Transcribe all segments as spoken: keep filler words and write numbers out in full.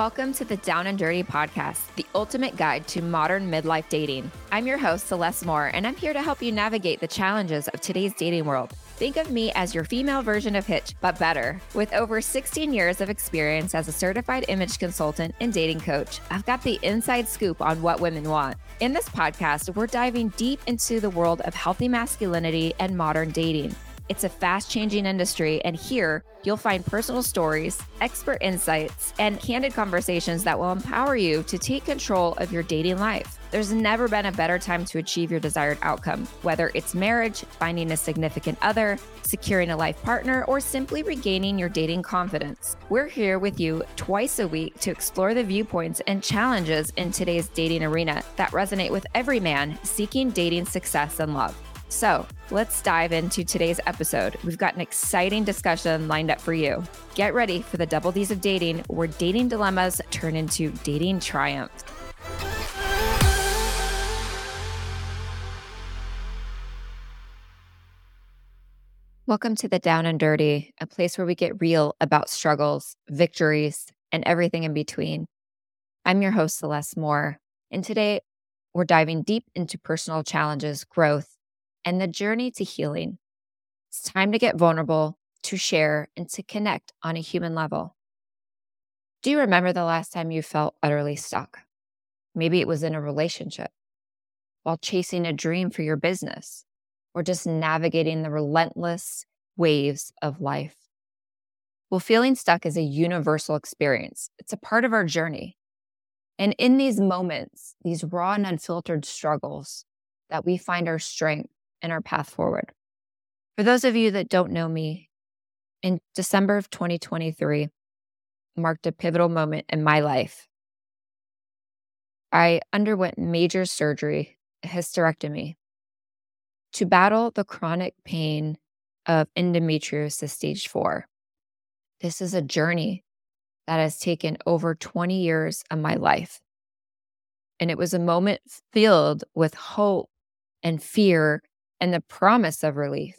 Welcome to the Down and Dirty Podcast, the ultimate guide to modern midlife dating. I'm your host, Celeste Moore, and I'm here to help you navigate the challenges of today's dating world. Think of me as your female version of Hitch, but better. With over sixteen years of experience as a certified image consultant and dating coach, I've got the inside scoop on what women want. In this podcast, we're diving deep into the world of healthy masculinity and modern dating. It's a fast-changing industry, and here you'll find personal stories, expert insights, and candid conversations that will empower you to take control of your dating life. There's never been a better time to achieve your desired outcome, whether it's marriage, finding a significant other, securing a life partner, or simply regaining your dating confidence. We're here with you twice a week to explore the viewpoints and challenges in today's dating arena that resonate with every man seeking dating success and love. So let's dive into today's episode. We've got an exciting discussion lined up for you. Get ready for the double D's of dating, where dating dilemmas turn into dating triumphs. Welcome to the Down and Dirty, a place where we get real about struggles, victories, and everything in between. I'm your host, Celeste Moore, and today we're diving deep into personal challenges, growth, and the journey to healing. It's time to get vulnerable, to share, and to connect on a human level. Do you remember the last time you felt utterly stuck? Maybe it was in a relationship, while chasing a dream for your business, or just navigating the relentless waves of life. Well, feeling stuck is a universal experience. It's a part of our journey. And in these moments, these raw and unfiltered struggles, that we find our strength and our path forward. For those of you that don't know me, in December of twenty twenty-three marked a pivotal moment in my life. I underwent major surgery, a hysterectomy, to battle the chronic pain of endometriosis stage four. This is a journey that has taken over twenty years of my life. And it was a moment filled with hope and fear and the promise of relief.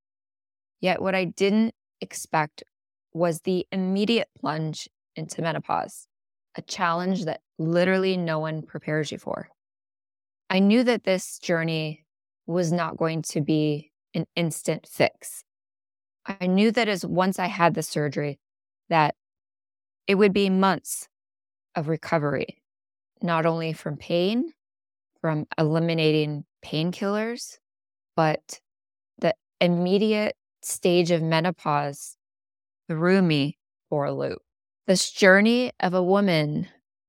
Yet what I didn't expect was the immediate plunge into menopause, a challenge that literally no one prepares you for. I knew that this journey was not going to be an instant fix. I knew that as once I had the surgery, that it would be months of recovery, not only from pain, from eliminating painkillers, but the immediate stage of menopause threw me for a loop. This journey of a woman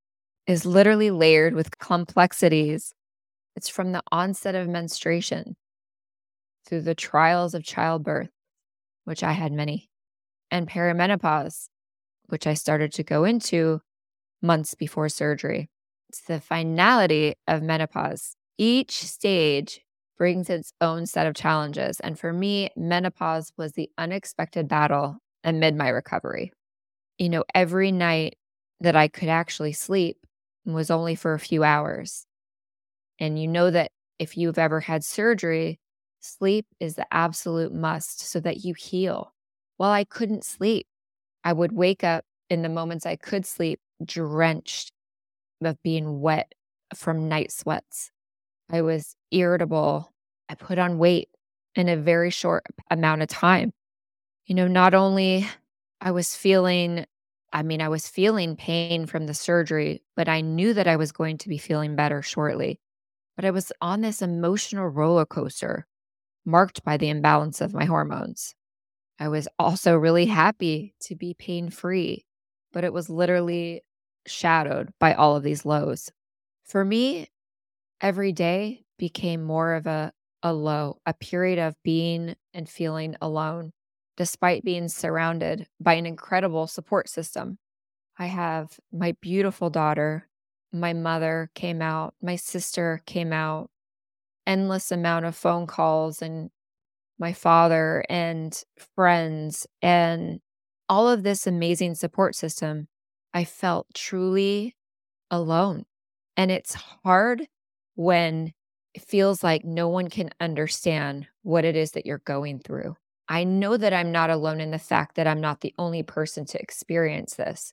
is literally layered with complexities. It's from the onset of menstruation through the trials of childbirth, which I had many, and perimenopause, which I started to go into months before surgery. It's the finality of menopause. Each stage brings its own set of challenges. And for me, menopause was the unexpected battle amid my recovery. You know, every night that I could actually sleep was only for a few hours. And you know that if you've ever had surgery, sleep is the absolute must so that you heal. While I couldn't sleep, I would wake up in the moments I could sleep drenched of being wet from night sweats. I was irritable. I put on weight in a very short amount of time. You know, not only I was feeling, I mean, I was feeling pain from the surgery, but I knew that I was going to be feeling better shortly. But I was on this emotional roller coaster marked by the imbalance of my hormones. I was also really happy to be pain-free, but it was literally shadowed by all of these lows. For me, every day became more of a, a low, a period of being and feeling alone, despite being surrounded by an incredible support system. I have my beautiful daughter, my mother came out, my sister came out, endless amount of phone calls, and my father and friends, and all of this amazing support system. I felt truly alone. And it's hard when it feels like no one can understand what it is that you're going through. I know that I'm not alone in the fact that I'm not the only person to experience this.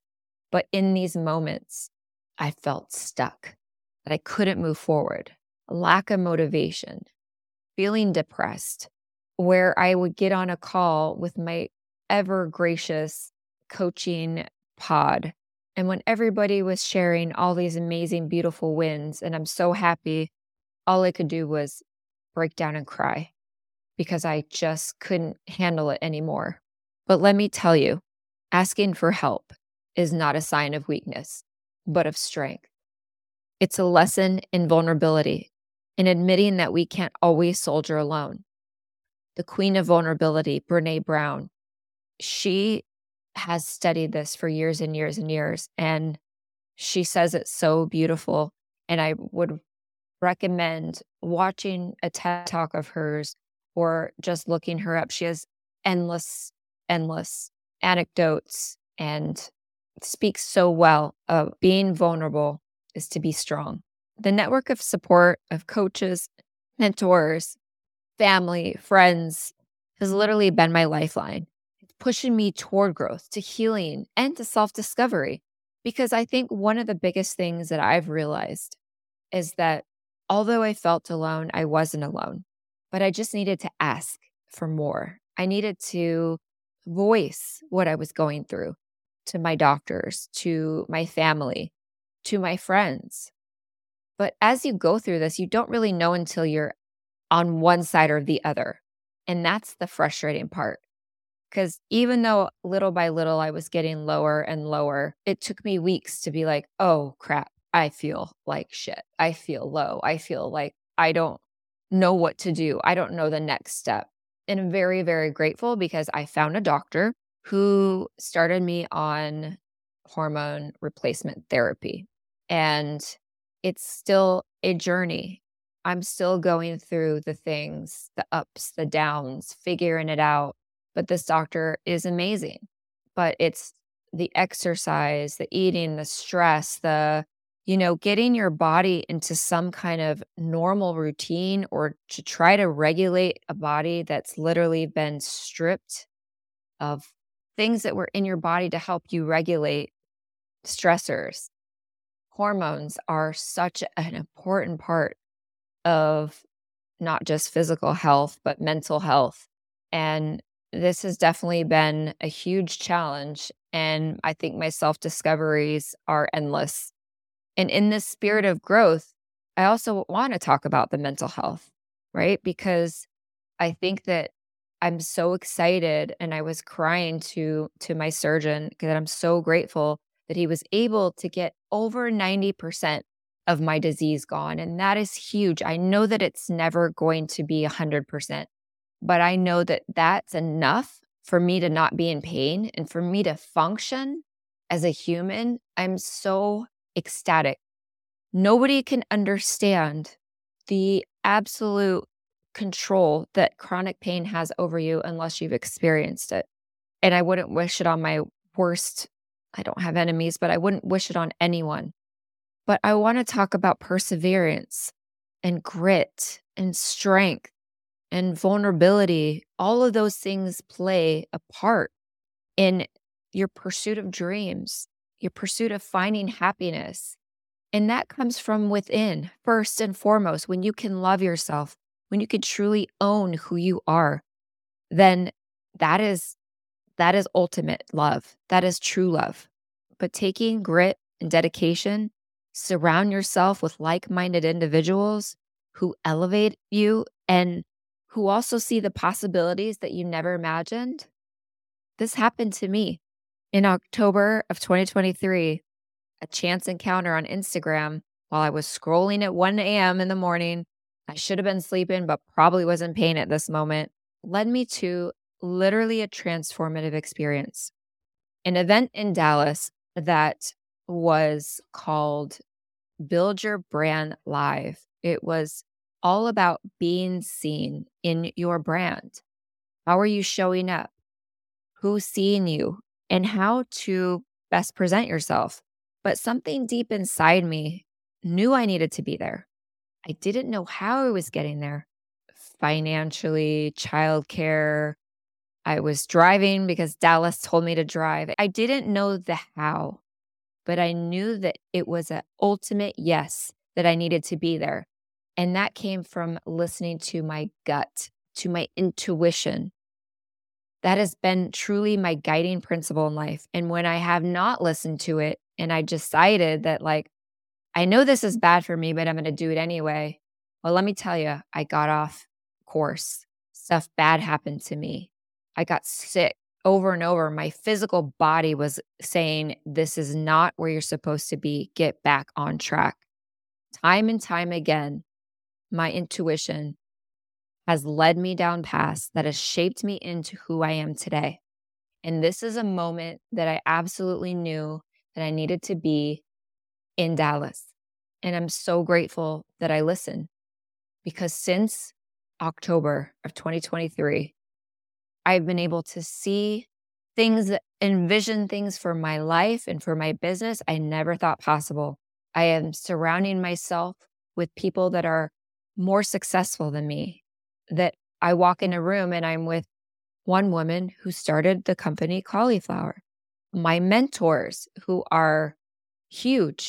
But in these moments, I felt stuck, that I couldn't move forward, lack of motivation, feeling depressed, where I would get on a call with my ever gracious coaching pod. And when everybody was sharing all these amazing, beautiful wins, and I'm so happy, all I could do was break down and cry because I just couldn't handle it anymore. But let me tell you, asking for help is not a sign of weakness, but of strength. It's a lesson in vulnerability, in admitting that we can't always soldier alone. The queen of vulnerability, Brene Brown, she has studied this for years and years and years, and she says it's so beautiful. And I would recommend watching a TED Talk of hers or just looking her up. She has endless, endless anecdotes and speaks so well of being vulnerable is to be strong. The network of support of coaches, mentors, family, friends has literally been my lifeline. It's pushing me toward growth, to healing, and to self discovery. Because I think one of the biggest things that I've realized is that although I felt alone, I wasn't alone, but I just needed to ask for more. I needed to voice what I was going through to my doctors, to my family, to my friends. But as you go through this, you don't really know until you're on one side or the other. And that's the frustrating part. Because even though little by little I was getting lower and lower, it took me weeks to be like, oh crap, I feel like shit. I feel low. I feel like I don't know what to do. I don't know the next step. And I'm very, very grateful because I found a doctor who started me on hormone replacement therapy. And it's still a journey. I'm still going through the things, the ups, the downs, figuring it out. But this doctor is amazing. But it's the exercise, the eating, the stress, the, you know, getting your body into some kind of normal routine or to try to regulate a body that's literally been stripped of things that were in your body to help you regulate stressors. Hormones are such an important part of not just physical health, but mental health. And this has definitely been a huge challenge. And I think my self discoveries are endless. And in this spirit of growth, I also want to talk about the mental health, right? Because I think that I'm so excited and I was crying to to my surgeon because I'm so grateful that he was able to get over ninety percent of my disease gone. And that is huge. I know that it's never going to be one hundred percent, but I know that that's enough for me to not be in pain and for me to function as a human. I'm so ecstatic. Nobody can understand the absolute control that chronic pain has over you unless you've experienced it. And I wouldn't wish it on my worst. I don't have enemies, but I wouldn't wish it on anyone. But I want to talk about perseverance and grit and strength and vulnerability. All of those things play a part in your pursuit of dreams, your pursuit of finding happiness. And that comes from within, first and foremost. When you can love yourself, when you can truly own who you are, then that is that is ultimate love. That is true love. But taking grit and dedication, surround yourself with like-minded individuals who elevate you and who also see the possibilities that you never imagined. This happened to me in October of twenty twenty-three. A chance encounter on Instagram while I was scrolling at one a.m. in the morning. I should have been sleeping, but probably was in pain at this moment, led me to literally a transformative experience. An event in Dallas that was called Build Your Brand Live. It was all about being seen in your brand. How are you showing up? Who's seeing you? And how to best present yourself. But something deep inside me knew I needed to be there. I didn't know how I was getting there. Financially, childcare. I was driving because Dallas told me to drive. I didn't know the how. but I knew that it was an ultimate yes, that I needed to be there. And that came from listening to my gut, to my intuition. That has been truly my guiding principle in life. And when I have not listened to it and I decided that, like, I know this is bad for me, but I'm going to do it anyway. Well, let me tell you, I got off course. Stuff bad happened to me. I got sick over and over. My physical body was saying, this is not where you're supposed to be. Get back on track. Time and time again, my intuition has led me down paths that has shaped me into who I am today. And this is a moment that I absolutely knew that I needed to be in Dallas. And I'm so grateful that I listened, because since October of twenty twenty-three, I've been able to see things, envision things for my life and for my business I never thought possible. I am surrounding myself with people that are more successful than me, that I walk in a room and I'm with one woman who started the company Cauliflower, my mentors who are huge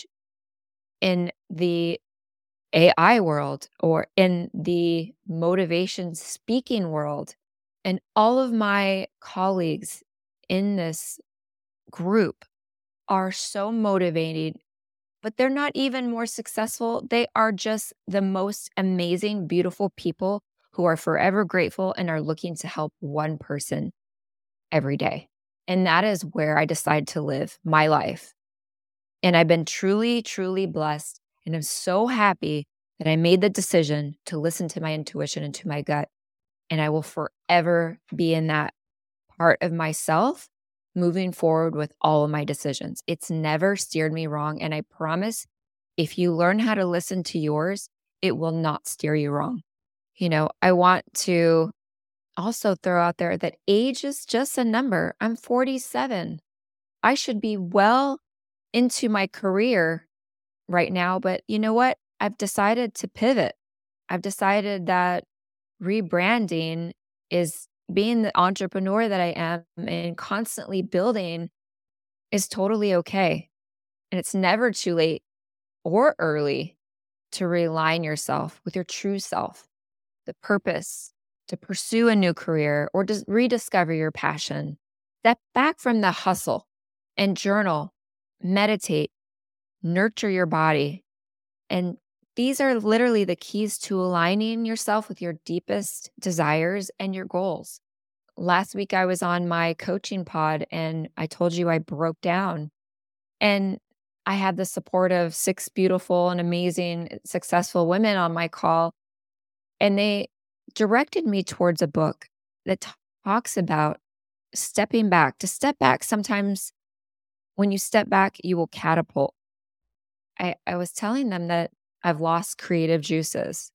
in the A I world or in the motivation speaking world, and all of my colleagues in this group are so motivated, but they're not even more successful. They are just the most amazing, beautiful people who are forever grateful and are looking to help one person every day. And that is where I decide to live my life. And I've been truly, truly blessed. And I'm so happy that I made the decision to listen to my intuition and to my gut. And I will forever be in that part of myself moving forward with all of my decisions. It's never steered me wrong. And I promise, if you learn how to listen to yours, it will not steer you wrong. You know, I want to also throw out there that age is just a number. I'm forty-seven. I should be well into my career right now, but you know what? I've decided to pivot. I've decided that rebranding is being the entrepreneur that I am and constantly building is totally okay. And it's never too late or early to realign yourself with your true self, the purpose, to pursue a new career or to rediscover your passion. Step back from the hustle and journal, meditate, nurture your body. And these are literally the keys to aligning yourself with your deepest desires and your goals. Last week, I was on my coaching pod and I told you I broke down. And I had the support of six beautiful and amazing, successful women on my call. And they directed me towards a book that t- talks about stepping back. To step back, sometimes when you step back, you will catapult. I, I was telling them that I've lost creative juices.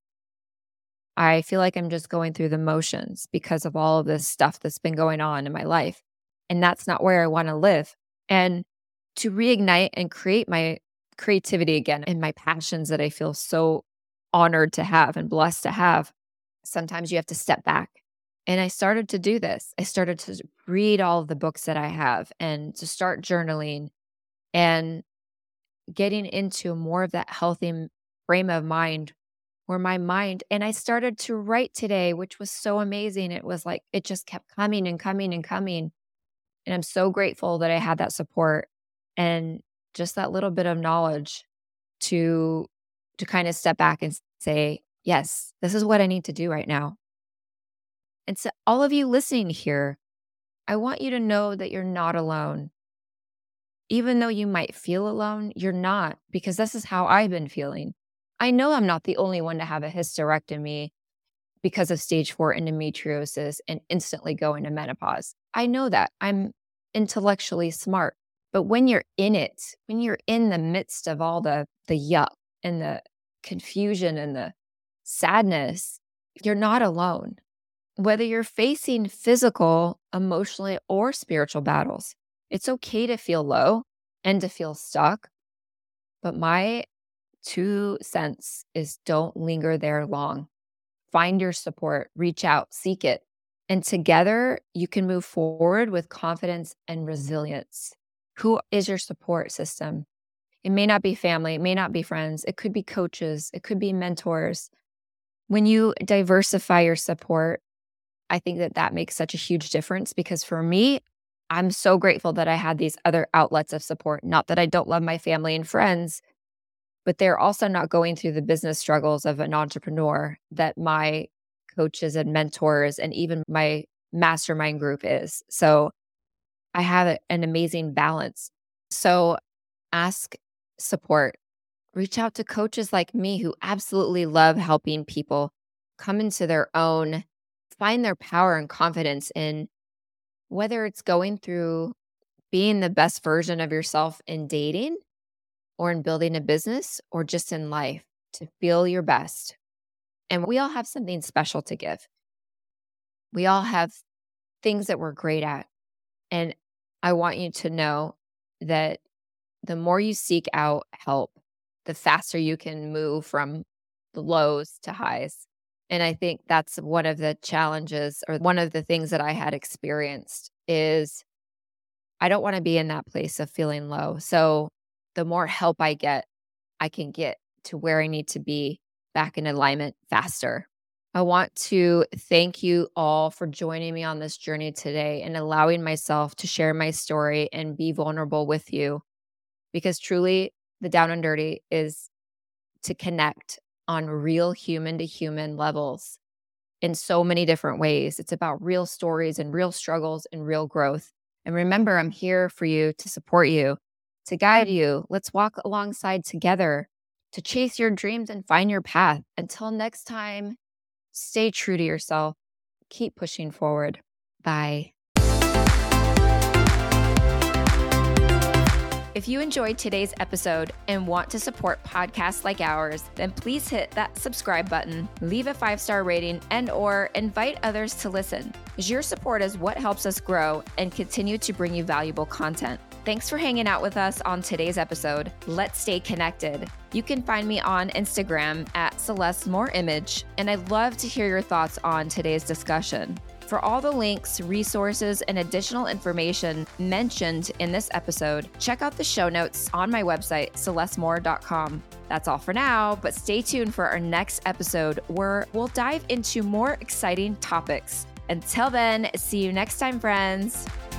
I feel like I'm just going through the motions because of all of this stuff that's been going on in my life. And that's not where I want to live. And to reignite and create my creativity again and my passions that I feel so honored to have and blessed to have, sometimes you have to step back. And I started to do this. I started to read all of the books that I have and to start journaling and getting into more of that healthy frame of mind where my mind, and I started to write today, which was so amazing. It was like, it just kept coming and coming and coming. And I'm so grateful that I had that support and just that little bit of knowledge to, to kind of step back and say, yes, this is what I need to do right now. And so all of you listening here, I want you to know that you're not alone. Even though you might feel alone, you're not, because this is how I've been feeling. I know I'm not the only one to have a hysterectomy because of stage four endometriosis and instantly go into menopause. I know that. I'm intellectually smart. But when you're in it, when you're in the midst of all the, the yuck and the confusion and the sadness, you're not alone. Whether you're facing physical, emotional, or spiritual battles, it's okay to feel low and to feel stuck. But my two cents is don't linger there long. Find your support, reach out, seek it. And together you can move forward with confidence and resilience. Who is your support system? It may not be family, it may not be friends. It could be coaches, it could be mentors. When you diversify your support, I think that that makes such a huge difference because for me, I'm so grateful that I had these other outlets of support. Not that I don't love my family and friends, but they're also not going through the business struggles of an entrepreneur that my coaches and mentors and even my mastermind group is. So I have a- an amazing balance. So ask support. Reach out to coaches like me who absolutely love helping people come into their own, find their power and confidence in whether it's going through being the best version of yourself in dating or in building a business or just in life to feel your best. And we all have something special to give. We all have things that we're great at. And I want you to know that the more you seek out help, the faster you can move from the lows to highs. And I think that's one of the challenges or one of the things that I had experienced is I don't want to be in that place of feeling low. So the more help I get, I can get to where I need to be back in alignment faster. I want to thank you all for joining me on this journey today and allowing myself to share my story and be vulnerable with you. Because truly, the down and dirty is to connect on real human to human levels in so many different ways. It's about real stories and real struggles and real growth. And remember, I'm here for you to support you, to guide you. Let's walk alongside together to chase your dreams and find your path. Until next time, stay true to yourself. Keep pushing forward. Bye. If you enjoyed today's episode and want to support podcasts like ours, then please hit that subscribe button, leave a five-star rating, and or invite others to listen. Your support is what helps us grow and continue to bring you valuable content. Thanks for hanging out with us on today's episode. Let's stay connected. You can find me on Instagram at Celeste Moore Image, and I'd love to hear your thoughts on today's discussion. For all the links, resources, and additional information mentioned in this episode, check out the show notes on my website, celeste moore dot com. That's all for now, but stay tuned for our next episode where we'll dive into more exciting topics. Until then, see you next time, friends.